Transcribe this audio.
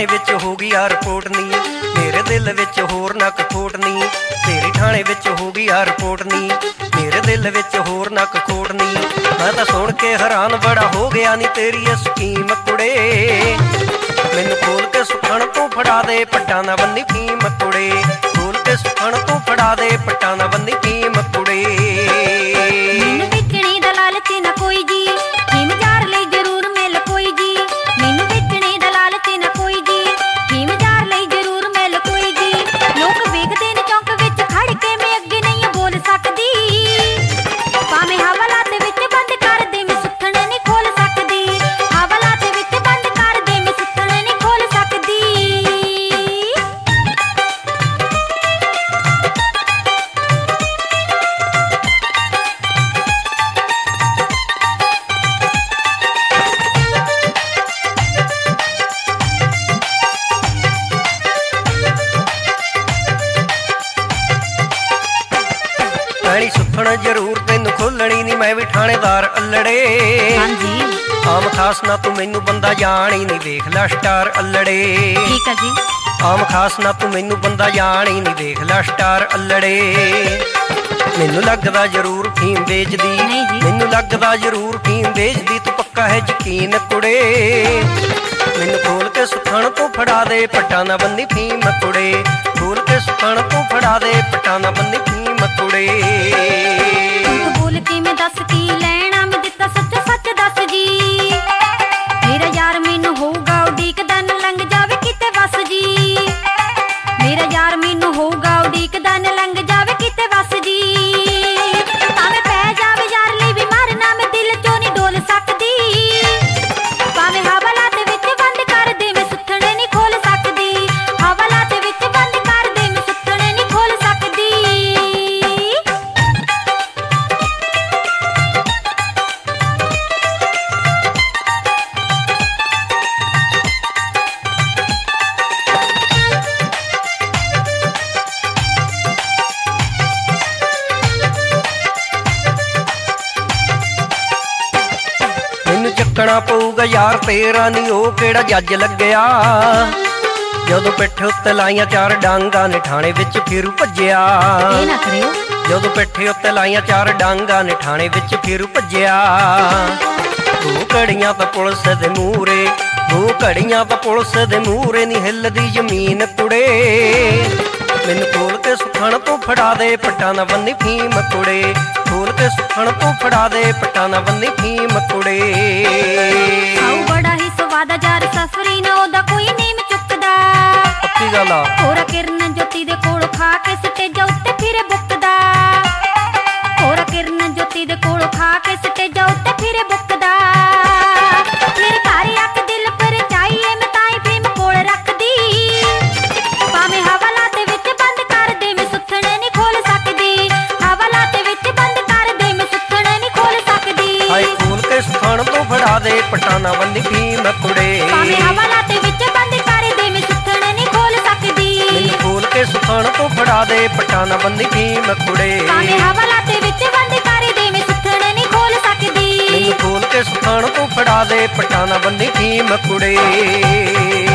थाने विच हो गई आ रिपोर्ट नी, मेरे दिल विच होर ना खोट नी। तेरे थाने विच हो गई आ रिपोर्ट नी, मेरे दिल विच होर ना खोट नी। मैं तां सुण के हैरान बड़ा हो गया नी तेरी ये स्कीम कुड़े। मैनू खोल के सुखण तू फड़ा दे पट्टा ना बन्नी फीम कुड़े। खोल के सुखण तू फड़ा दे पट्टा ना बन्नी फीम कुड़े। मैनू बेचने दा लालच ना कोई जी, फीम जार लई जरूर मिल कोई जी। मैनू बेचने दा लालच ना कोई जी, फीम जार लई जरूर मिल कोई जी। लोग वेखदे ने चौंक विच खड़ के, मैं अगे नहीं बोल सकदी। भावें हवालात विच बंद कर दे, मैं सुथण नहीं खोल सकदी। हवालात विच बंद कर दे, मैं सुथण नहीं खोल सकदी। पैणी सुखण जरूर तैनू खोलनी नी, मैं भी थानेदार अल्लड़े। हाँ जी आम खास ना तू मैनू बंदा जान ही नहीं, देख ला स्टार अल्लड़े। ठीक है जी। आम खास ना तू मैनू बंदा जान ही नहीं, देख ला स्टार अल्लड़े। मैनू लगदा जरूर फीम बेचदी, नहीं जी। मैनू लगदा जरूर फीम बेचदी, तू पक्का है यकीन कुड़े। मैनू खोल के सुखण तू फड़ा दे पट्टा ना बन्नी फीम कुड़े। खोल के सुखण तू फड़ा दे पट्टा ना बन्नी फीम कुड़े। झूठ बोल के मैं दस की लैना, मैं दिता सच सच दस जी। मेरा यार मैनू होगा उडीकदा न लंघ जावे किते वस जी। मेरा यार मैनू होगा उडीकदा न लंघ जावे किते वस जी। भावें पै जावे यार लई भी मारना, मैं दिल चों नहीं डोल सकदी। भावें हवालात विच बंद कर दे, मैं सुथण नहीं खोल सकदी। हवालात विच बंद कर दे, मैं सुथण नहीं खोल सकदी। मैनू चक्कना पऊगा यार तेरा नी, ओ केड़ा जज लग्या। जदों पिट्ठ उत्ते लाइयां चार डांगा ने, ठाणे विच फिर भज्जिया। ਇਹ ਨਾ ਕਰਿਓ। जदों पिट्ठ उत्ते लाइयां चार डांगा ने, ठाणे विच फिर भज्जिया। दो घड़ियां तां पुलिस दे मूहरे, दो घड़ियां तां पुलिस दे मूहरे नी हिलदी जमीन कुड़े। मैनू खोल के सुखण तू फड़ा दे पट्टा ना बन्नी फीम कुड़े। खोल के सुखण तू फड़ा दे पट्टा ना बन्नी फीम कुड़े। ਆਉ ਬੜਾ ਹੀ ਸਵਾਦ ਯਾਰ ਸਫਰੀ ਨਾ, ਉਹਦਾ ਕੋਈ ਨੀਮ ਚੁੱਕਦਾ। ਪੱਕੀ ਗੱਲ ਆ। ਹੋਰਾ ਕਿਰਨ ਜੋਤੀ ਦੇ ਕੋਲ ਖਾ ਕੇ ਸਟੇਜਾਂ ਉੱਤੇ ਫਿਰੇ ਬੁੱਕਦਾ। ਹੋਰਾ ਕਿਰਨ ਜੋਤੀ ਦੇ ਕੋਲ ਖਾ ਕੇ ਸਟੇਜਾਂ ਉੱਤੇ ਫਿਰੇ ਬੁੱਕਦਾ। ਮੇਰੇ ਘਰ ਅੱਕ ਦਿਲ ਪਰ ਚਾਹੀਏ, ਮੈਂ ਤਾਂ ਹੀ ਫੇਮ ਕੋਲ ਰੱਖਦੀ। ਭਾਵੇਂ ਹਵਾਲਾਤ ਵਿੱਚ ਬੰਦ ਕਰ ਦੇ, ਮੈਂ ਸੁਥਣ ਨਹੀਂ ਖੋਲ ਸਕਦੀ। ਹਵਾਲਾਤ ਵਿੱਚ ਬੰਦ ਕਰ ਦੇ, ਮੈਂ ਸੁਥਣ ਨਹੀਂ ਖੋਲ ਸਕਦੀ। ਹਾਏ ਖੋਲ ਕੇ ਸੁਖਣ ਤੂੰ ਫੜਾ ਦੇ ਪੱਟਾ ਨਾ ਬੰਨੀ ਫੀਮ ਕੁੜੇ। ਭਾਵੇਂ ਹਵਾਲਾਤ ਵਿੱਚ ਬੰਦ ਕਰ ਦੇ, ਮੈਂ ਸੁਥਣ ਨਹੀਂ ਖੋਲ ਸਕਦੀ। ਮੈਨੂੰ ਖੋਲ ਕੇ ਸੁਖਣ ਤੂੰ ਫੜਾ ਦੇ ਪੱਟਾ ਨਾ ਬੰਨੀ ਫੀਮ ਕੁੜੇ। ਭਾਵੇਂ ਹਵਾਲਾਤ ਵਿੱਚ ਬੰਦ ਕਰ ਦੇ, ਮੈਂ ਸੁਥਣ ਨਹੀਂ ਖੋਲ ਸਕਦੀ। ਮੈਨੂੰ ਖੋਲ ਕੇ ਸੁਖਣ ਤੂੰ ਫੜਾ ਦੇ ਪੱਟਾ ਨਾ ਬੰਨੀ ਫੀਮ ਕੁੜੇ।